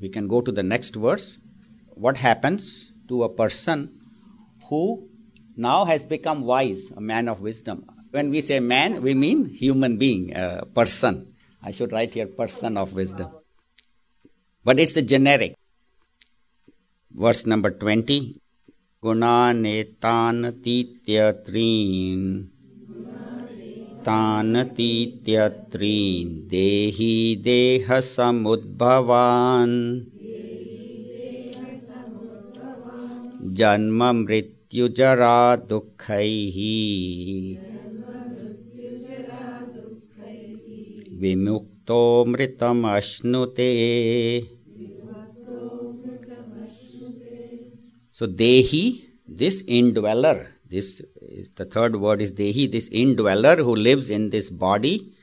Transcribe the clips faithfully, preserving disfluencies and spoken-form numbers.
We can go to the next verse. What happens to a person who now has become wise, a man of wisdom? When we say man, we mean human being, a person. I should write here person of wisdom. But it's a generic. Verse number twenty. Gunanetan titya trin tan titya trin dehi deha samudbhavan janma mrityu jara dukkaihi vimukto mritam ashnute. So Dehi, this indweller, this is the third word is Dehi, this indweller who lives in this body.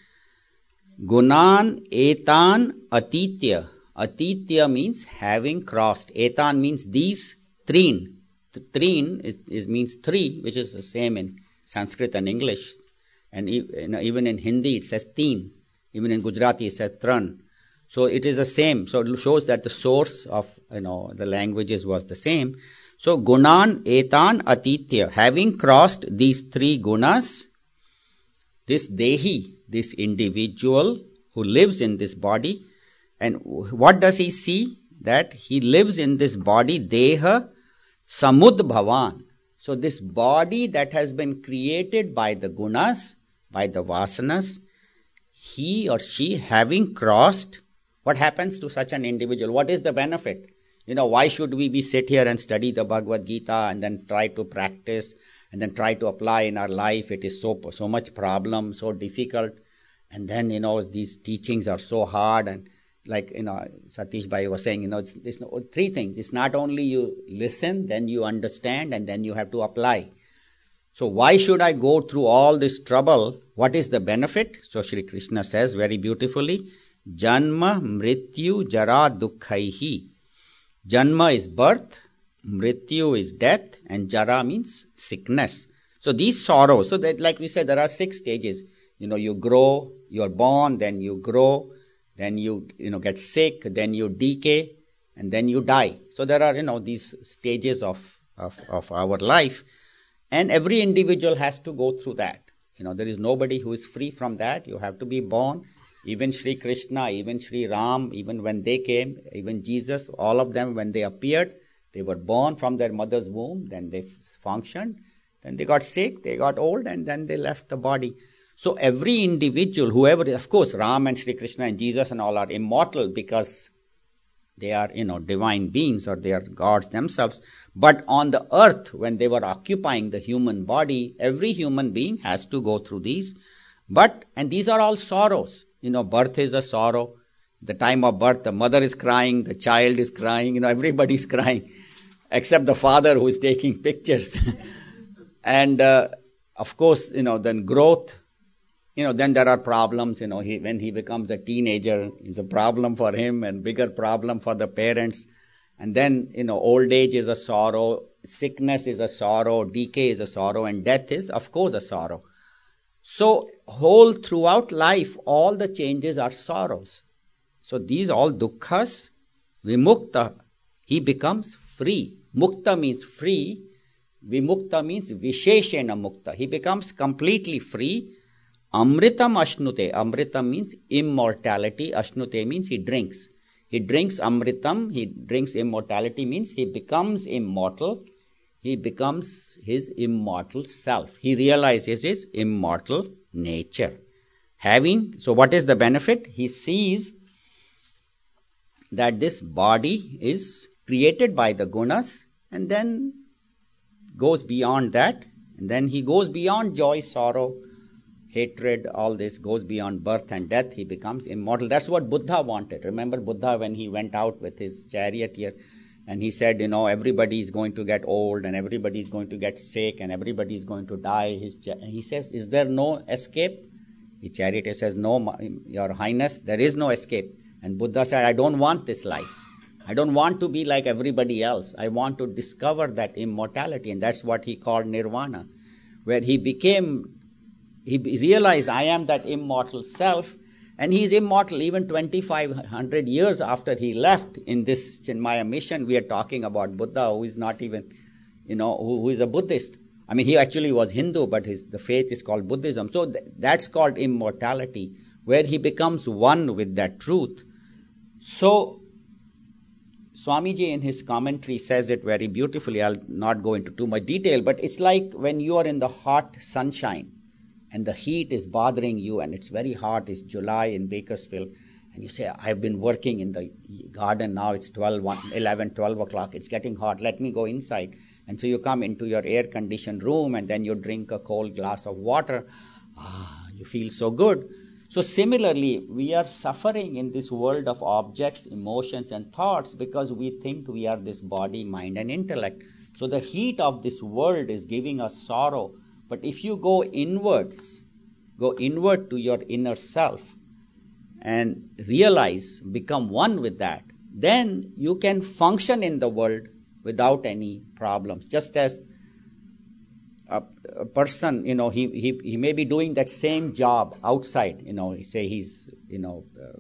Gunan etan atitya. Atitya means having crossed. Etan means these threen. The threen is, is means three, which is the same in Sanskrit and English. And even in Hindi it says teen. Even in Gujarati it says tran. So it is the same. So it shows that the source of you know the languages was the same. So gunan etan atitya, having crossed these three gunas, this dehi, this individual who lives in this body, and what does he see? That he lives in this body, deha samudbhavan. So this body that has been created by the gunas, by the vasanas, he or she having crossed. What happens to such an individual? What is the benefit? You know, why should we be sit here and study the Bhagavad Gita and then try to practice and then try to apply in our life? It is so so much problem, so difficult. And then, you know, these teachings are so hard. And like, you know, Satish Bhai was saying, you know, it's, it's no, three things. It's not only you listen, then you understand, and then you have to apply. So why should I go through all this trouble? What is the benefit? So Shri Krishna says very beautifully, Janma mrityu jara dukkhaihi. Janma is birth, mrityu is death, and jara means sickness. So these sorrows, so that like we said, there are six stages. You know, you grow, you're born, then you grow, then you, you know, get sick, then you decay, and then you die. So there are, you know, these stages of, of, of our life. And every individual has to go through that. You know, there is nobody who is free from that. You have to be born. Even Sri Krishna, even Sri Ram, even when they came, even Jesus, all of them, when they appeared, they were born from their mother's womb, then they functioned, then they got sick, they got old, and then they left the body. So every individual, whoever, of course, Ram and Sri Krishna and Jesus and all are immortal because they are, you know, divine beings or they are gods themselves. But on the earth, when they were occupying the human body, every human being has to go through these. But, and these are all sorrows. You know, birth is a sorrow. The time of birth, the mother is crying, the child is crying, you know, everybody is crying, except the father who is taking pictures. and, uh, of course, you know, then growth, you know, then there are problems, you know, he, when he becomes a teenager, it's a problem for him and bigger problem for the parents. And then, you know, old age is a sorrow, sickness is a sorrow, decay is a sorrow, and death is, of course, a sorrow. So, whole throughout life, all the changes are sorrows. So, these all dukkhas, vimukta, he becomes free. Mukta means free. Vimukta means visheshena mukta. He becomes completely free. Amritam ashnute. Amritam means immortality. Ashnute means he drinks. He drinks amritam. He drinks immortality means he becomes immortal. He becomes his immortal self. He realizes his immortal nature. Having, so what is the benefit? He sees that this body is created by the gunas and then goes beyond that. And then he goes beyond joy, sorrow, hatred, all this goes beyond birth and death. He becomes immortal. That's what Buddha wanted. Remember Buddha when he went out with his chariot here? And he said, you know, everybody is going to get old and everybody is going to get sick and everybody is going to die. His cha- and he says, is there no escape? The charioteer says, no, Your Highness, there is no escape. And Buddha said, I don't want this life. I don't want to be like everybody else. I want to discover that immortality. And that's what he called nirvana, where he became, he realized I am that immortal self. And he is immortal. Even twenty-five hundred years after he left in this Chinmaya mission, we are talking about Buddha, who is not even, you know, who, who is a Buddhist. I mean, he actually was Hindu, but his the faith is called Buddhism. So th- that's called immortality, where he becomes one with that truth. So Swamiji in his commentary says it very beautifully. I'll not go into too much detail, but it's like when you are in the hot sunshine and the heat is bothering you and it's very hot, it's July in Bakersfield, and you say, I've been working in the garden, now it's twelve, eleven, twelve o'clock, it's getting hot, let me go inside. And so you come into your air-conditioned room and then you drink a cold glass of water. Ah, you feel so good. So similarly, we are suffering in this world of objects, emotions, and thoughts because we think we are this body, mind, and intellect. So the heat of this world is giving us sorrow. But if you go inwards, go inward to your inner self and realize, become one with that, then you can function in the world without any problems. Just as a, a person, you know, he, he he may be doing that same job outside, you know, say he's, you know, uh,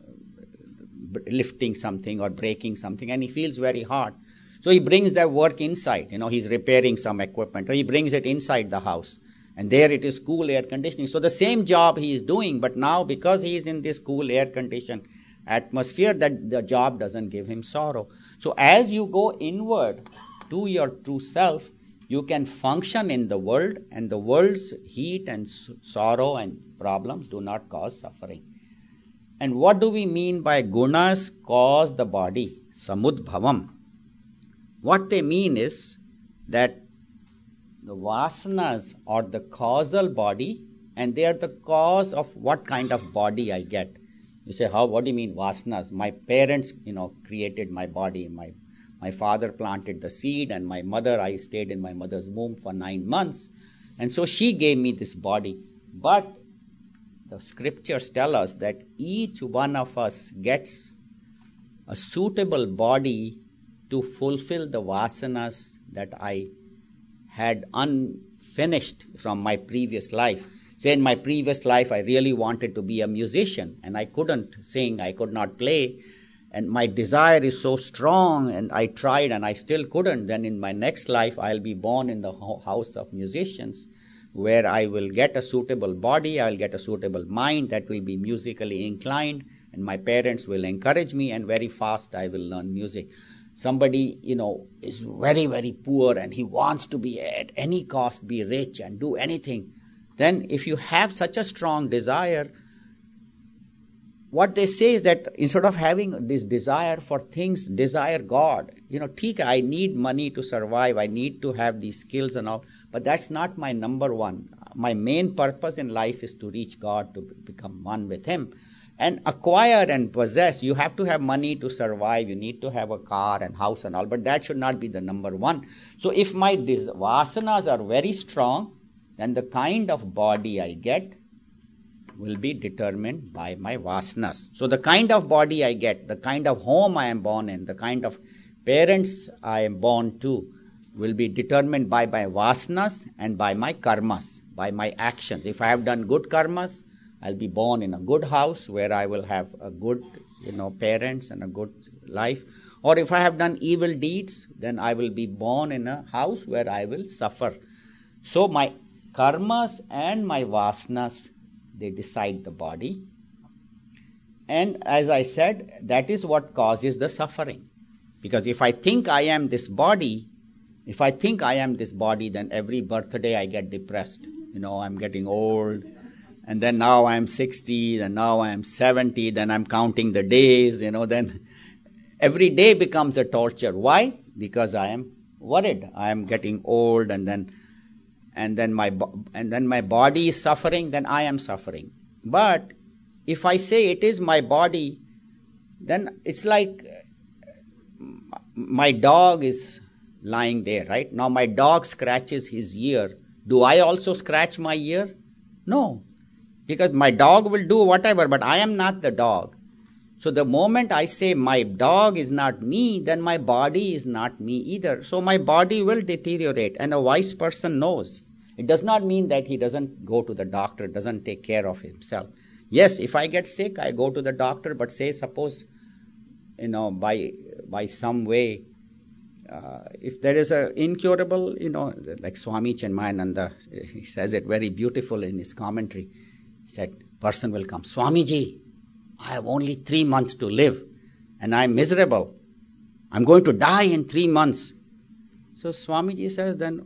lifting something or breaking something, and he feels very hard. So he brings that work inside, you know, he's repairing some equipment, or he brings it inside the house, and there it is cool air conditioning. So the same job he is doing, but now because he is in this cool air conditioned atmosphere, that the job doesn't give him sorrow. So as you go inward to your true self, you can function in the world, and the world's heat and sorrow and problems do not cause suffering. And what do we mean by gunas cause the body? Samudbhavam. What they mean is that the vasanas are the causal body, and they are the cause of what kind of body I get. You say, how? What do you mean vasanas? My parents, you know, created my body. My my father planted the seed, and my mother, I stayed in my mother's womb for nine months, and so she gave me this body. But the scriptures tell us that each one of us gets a suitable body to fulfill the vasanas that I had unfinished from my previous life. Say in my previous life, I really wanted to be a musician, and I couldn't sing, I could not play, and my desire is so strong, and I tried and I still couldn't. Then in my next life, I'll be born in the house of musicians, where I will get a suitable body, I will get a suitable mind that will be musically inclined, and my parents will encourage me, and very fast I will learn music. Somebody, you know, is very, very poor, and he wants to be at any cost, be rich and do anything. Then if you have such a strong desire, what they say is that instead of having this desire for things, desire God. You know, Tika, I need money to survive, I need to have these skills and all, but that's not my number one. My main purpose in life is to reach God, to become one with Him. And acquire and possess, you have to have money to survive, you need to have a car and house and all, but that should not be the number one. So if my des- vasanas are very strong, then the kind of body I get will be determined by my vasanas. So the kind of body I get, the kind of home I am born in, the kind of parents I am born to will be determined by my vasanas and by my karmas, by my actions. If I have done good karmas, I'll be born in a good house where I will have a good, you know, parents and a good life. Or if I have done evil deeds, then I will be born in a house where I will suffer. So my karmas and my vasanas, they decide the body. And as I said, that is what causes the suffering. Because if I think I am this body, if I think I am this body, then every birthday I get depressed. You know, I'm getting old. And then now I'm sixty, then now I'm seventy, then I'm counting the days, you know, then every day becomes a torture. Why? Because I am worried. I am getting old, and then and then my and then my body is suffering, then I am suffering. But if I say it is my body, then it's like my dog is lying there, right? Now my dog scratches his ear. Do I also scratch my ear? No. Because my dog will do whatever, but I am not the dog. So the moment I say my dog is not me, then my body is not me either. So my body will deteriorate, and a wise person knows. It does not mean that he doesn't go to the doctor, doesn't take care of himself. Yes, if I get sick, I go to the doctor, but say suppose, you know, by by some way, uh, if there is a incurable, you know, like Swami Chinmayananda, he says it very beautiful in his commentary. He said, person will come, Swamiji, I have only three months to live and I'm miserable. I'm going to die in three months. So Swamiji says, then,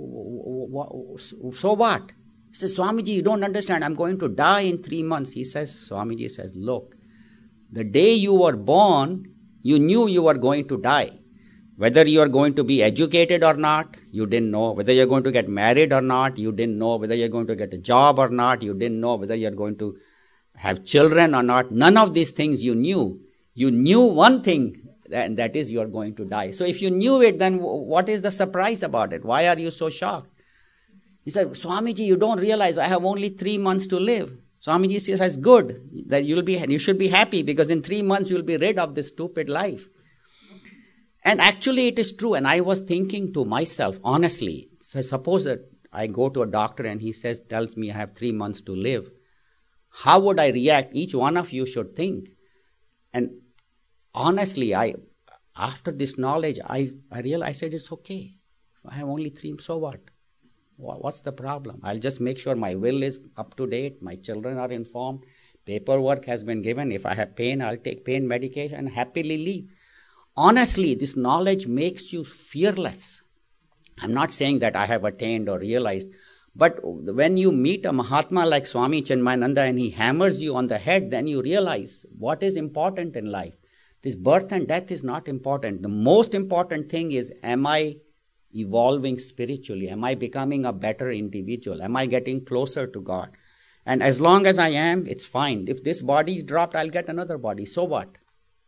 so what? He says, Swamiji, you don't understand. I'm going to die in three months. He says, Swamiji says, look, the day you were born, you knew you were going to die. Whether you are going to be educated or not, you didn't know. Whether you're going to get married or not, you didn't know. Whether you're going to get a job or not, you didn't know. Whether you're going to have children or not, none of these things you knew. You knew one thing, and that is you are going to die. So if you knew it, then what is the surprise about it? Why are you so shocked? He said, Swamiji, you don't realize I have only three months to live. Swamiji says, good, that you'll be, you should be happy because in three months you'll be rid of this stupid life. And actually it is true. And I was thinking to myself, honestly, so suppose that I go to a doctor and he says, tells me I have three months to live. How would I react? Each one of you should think. And honestly, I, after this knowledge, I, I realized, I said, it's okay. I have only three, so what? What's the problem? I'll just make sure my will is up to date, my children are informed, paperwork has been given. If I have pain, I'll take pain medication and happily leave. Honestly, this knowledge makes you fearless. I'm not saying that I have attained or realized, but when you meet a Mahatma like Swami Chinmayananda and he hammers you on the head, then you realize what is important in life. This birth and death is not important. The most important thing is, am I evolving spiritually? Am I becoming a better individual? Am I getting closer to God? And as long as I am, it's fine. If this body is dropped, I'll get another body. So what?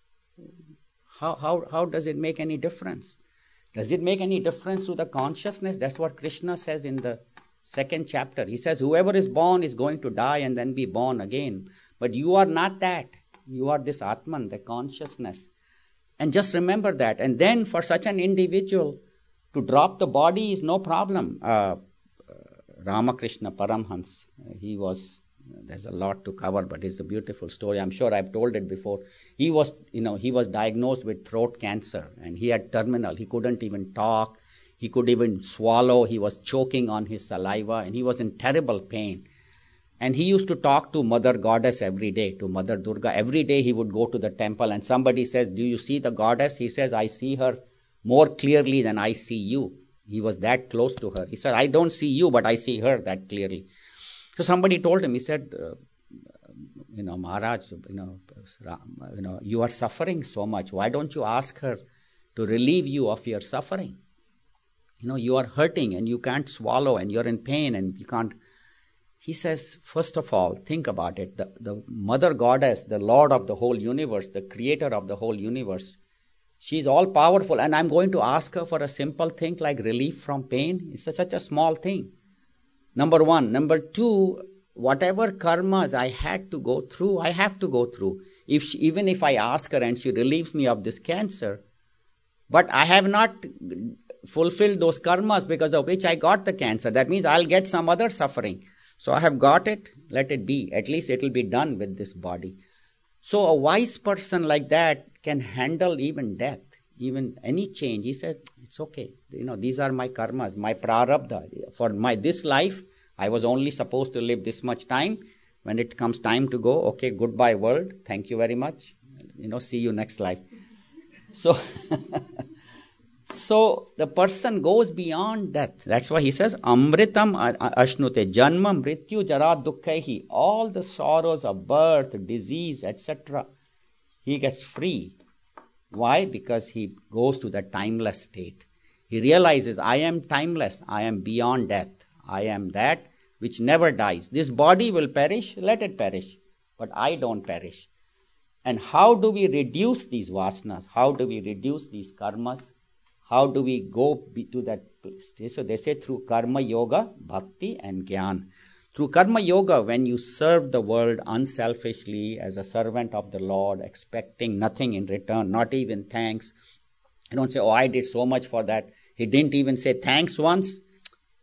How, how, how does it make any difference? Does it make any difference to the consciousness? That's what Krishna says in the second chapter. He says, whoever is born is going to die and then be born again. But you are not that. You are this Atman, the consciousness. And just remember that. And then for such an individual, to drop the body is no problem. Uh, Ramakrishna Paramhans, he was, there's a lot to cover, but it's a beautiful story. I'm sure I've told it before. He was, you know, he was diagnosed with throat cancer and he had terminal. He couldn't even talk. He could even swallow. He was choking on his saliva and he was in terrible pain. And he used to talk to Mother Goddess every day, to Mother Durga. Every day he would go to the temple and somebody says, do you see the goddess? He says, I see her more clearly than I see you. He was that close to her. He said, I don't see you, but I see her that clearly. So somebody told him, he said, uh, you know, Maharaj, you know, you know, you are suffering so much. Why don't you ask her to relieve you of your suffering? You know, you are hurting and you can't swallow and you're in pain and you can't. He says, first of all, think about it. The, the Mother Goddess, the Lord of the whole universe, the creator of the whole universe, she's all powerful and I'm going to ask her for a simple thing like relief from pain. It's such a small thing. Number one. Number two, whatever karmas I had to go through, I have to go through. If she, even if I ask her and she relieves me of this cancer, but I have not fulfilled those karmas because of which I got the cancer. That means I'll get some other suffering. So I have got it, let it be. At least it will be done with this body. So a wise person like that can handle even death, even any change. He said, it's okay. You know, these are my karmas, my prarabdha. For my this life, I was only supposed to live this much time. When it comes time to go, okay, goodbye world. Thank you very much. You know, see you next life. So... So the person goes beyond death. That's why he says, Amritam ashnute janma mrityu jara dukkaihi. All the sorrows of birth, disease, et cetera. He gets free. Why? Because he goes to the timeless state. He realizes, I am timeless. I am beyond death. I am that which never dies. This body will perish. Let it perish. But I don't perish. And how do we reduce these vasanas? How do we reduce these karmas? How do we go to that place? So they say through karma yoga, bhakti and jnana. Through karma yoga, when you serve the world unselfishly as a servant of the Lord, expecting nothing in return, not even thanks. You don't say, oh, I did so much for that. He didn't even say thanks once.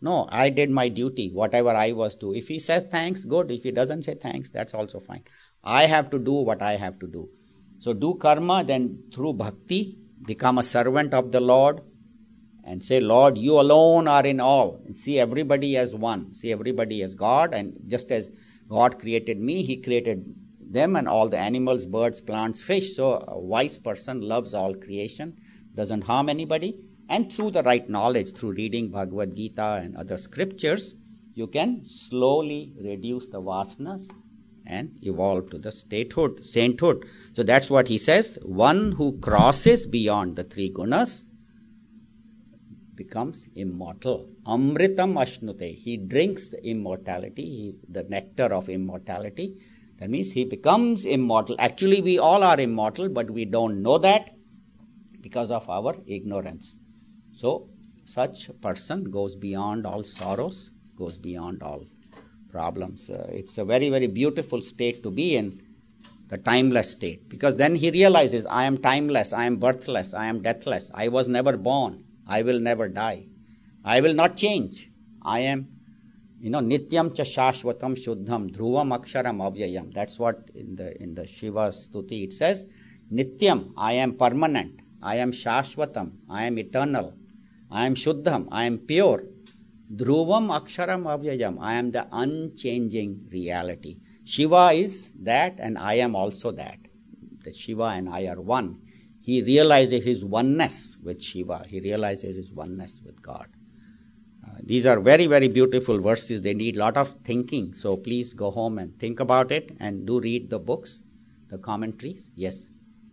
No, I did my duty, whatever I was to. If he says thanks, good. If he doesn't say thanks, that's also fine. I have to do what I have to do. So do karma, then through bhakti, become a servant of the Lord and say, Lord, you alone are in all. And see everybody as one. See everybody as God. And just as God created me, he created them and all the animals, birds, plants, fish. So a wise person loves all creation, doesn't harm anybody. And through the right knowledge, through reading Bhagavad Gita and other scriptures, you can slowly reduce the vasanas and evolve to the statehood, sainthood. So that's what he says. One who crosses beyond the three gunas becomes immortal. Amritam ashnute. He drinks the immortality, he, the nectar of immortality. That means he becomes immortal. Actually, we all are immortal, but we don't know that because of our ignorance. So, such a person goes beyond all sorrows, goes beyond all problems. Uh, it's a very, very beautiful state to be in, the timeless state. Because then he realizes, I am timeless, I am birthless, I am deathless, I was never born, I will never die, I will not change. I am, you know, nityam cha shashvatam shuddham dhruvam aksharam avyayam. That's what in the in the Shiva Stuti it says. Nityam, I am permanent, I am shashvatam, I am eternal, I am shuddham, I am pure. Dhruvam aksharam avyayam, I am the unchanging reality. Shiva is that and I am also that. The Shiva and I are one. He realizes his oneness with Shiva. He realizes his oneness with God. Uh, these are very, very beautiful verses. They need a lot of thinking. So please go home and think about it and do read the books, the commentaries. Yes.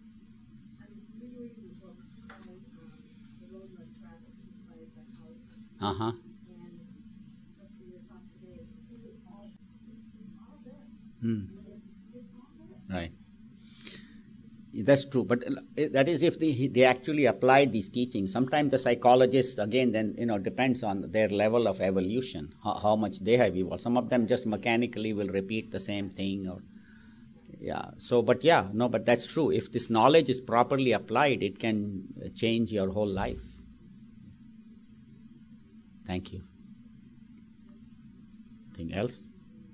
Uh-huh. Hmm. Right. That's true, but that is if they, they actually applied these teachings. Sometimes the psychologists, again, then, you know, depends on their level of evolution, how, how much they have evolved. Some of them just mechanically will repeat the same thing, or yeah. So, but yeah, no, but that's true. If this knowledge is properly applied, it can change your whole life. Thank you. Anything else?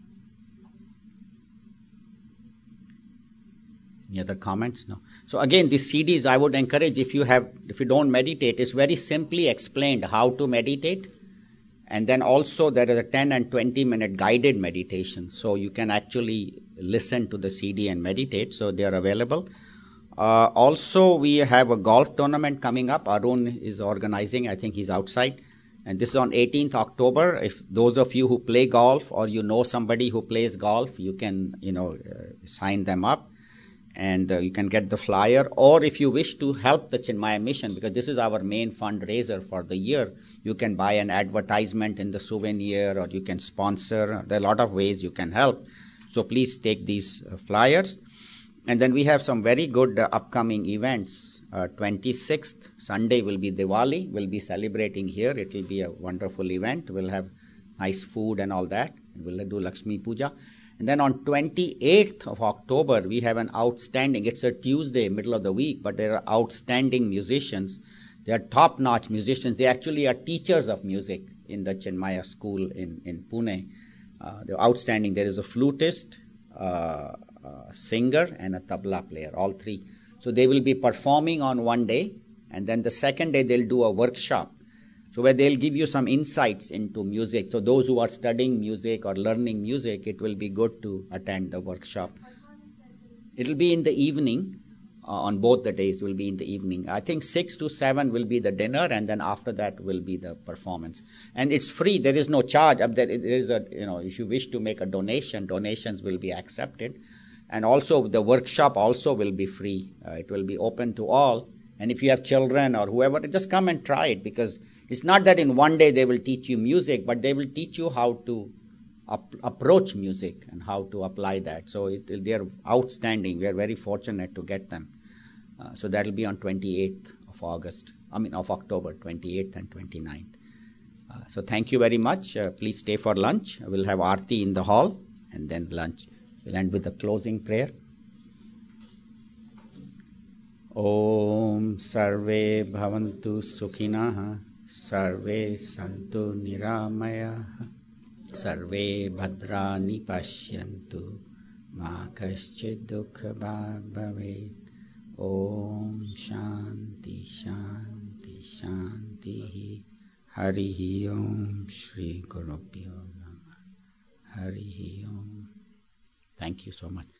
Any other comments? No. So again, these C Ds I would encourage, if you have, if you don't meditate, it's very simply explained how to meditate. And then also there is a ten and twenty minute guided meditation. So you can actually listen to the C D and meditate. So they are available. Uh, also, we have a golf tournament coming up. Arun is organizing. I think he's outside. And this is on eighteenth October. If those of you who play golf or you know somebody who plays golf, you can, you know, uh, sign them up. And uh, you can get the flyer. Or if you wish to help the Chinmaya Mission, because this is our main fundraiser for the year, you can buy an advertisement in the souvenir, or you can sponsor. There are a lot of ways you can help. So please take these uh, flyers. And then we have some very good uh, upcoming events. Uh, twenty-sixth, Sunday will be Diwali. We'll be celebrating here. It will be a wonderful event. We'll have nice food and all that. We'll do Lakshmi Puja. And then on twenty-eighth of October, we have an outstanding, it's a Tuesday, middle of the week, but there are outstanding musicians. They are top-notch musicians. They actually are teachers of music in the Chinmaya school in, in Pune. Uh, they're outstanding. There is a flutist, uh, a singer, and a tabla player, all three. So they will be performing on one day, and then the second day they'll do a workshop. So where they'll give you some insights into music. So those who are studying music or learning music, it will be good to attend the workshop. It'll be in the evening. Uh, on both the days will be in the evening. I think six to seven will be the dinner, and then after that will be the performance. And it's free. There is no charge. There is a, you know, if you wish to make a donation, donations will be accepted. And also the workshop also will be free. Uh, it will be open to all. And if you have children or whoever, just come and try it, because it's not that in one day they will teach you music, but they will teach you how to up, approach music and how to apply that. So it, they are outstanding. We are very fortunate to get them. Uh, so that will be on twenty-eighth of August, I mean of October, twenty-eighth and twenty-ninth. Uh, so thank you very much. Uh, please stay for lunch. We'll have Aarti in the hall and then lunch. We'll end with the closing prayer. Om Sarve Bhavantu Sukhinaha Sarve santu niramaya. Sarve bhadrani pashyantu. Ma kaschid dukha bhag bhavet. Om Shanti Shanti Shanti. Harihi Om Shri Gurubhyo Namah. Harihi Om. Thank you so much.